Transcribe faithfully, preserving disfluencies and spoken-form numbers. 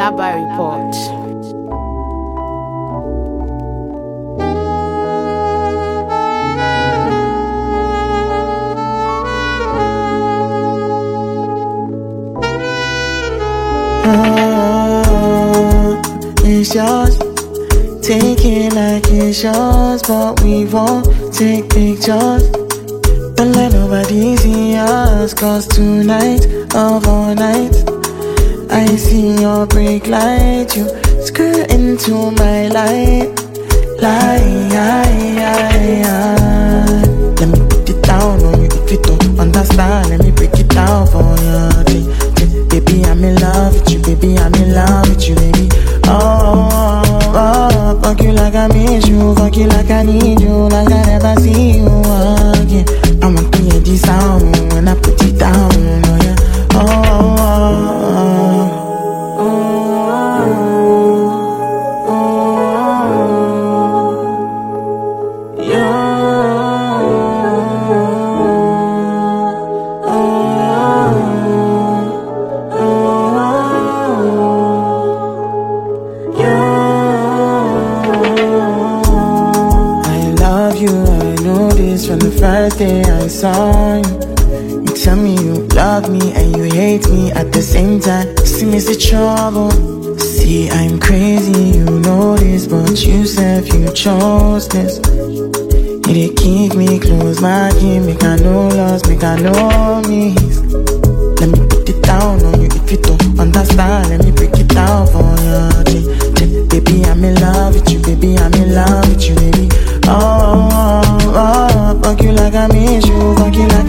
Alaba Report. Oh, it's yours. Take it like it's yours, but we won't take pictures. Don't let nobody see us, cause tonight of all night I see your brake light, you skirt into my light. Light, let me put it down on you if you don't understand. Let me break it down for you. Baby, I'm in love with you, baby, I'm in love with you, baby. Oh, oh, oh, fuck you like I miss you, fuck you like I need you, like I never see you again. I want to hear this sound when I put it down, oh yeah. Oh, oh, oh, oh, oh, oh, yeah. From the first day I saw you, you tell me you love me and you hate me at the same time. See me see trouble. See I'm crazy, you know this, but you said you chose this. You did keep me close, my game, make I know loss, make I know me. Let me put it down on you if you don't understand. Let me break it down for you. Baby, I'm in love with you, baby, I'm in love with you, baby. Oh, oh, oh, fuck you like I miss you, fuck you like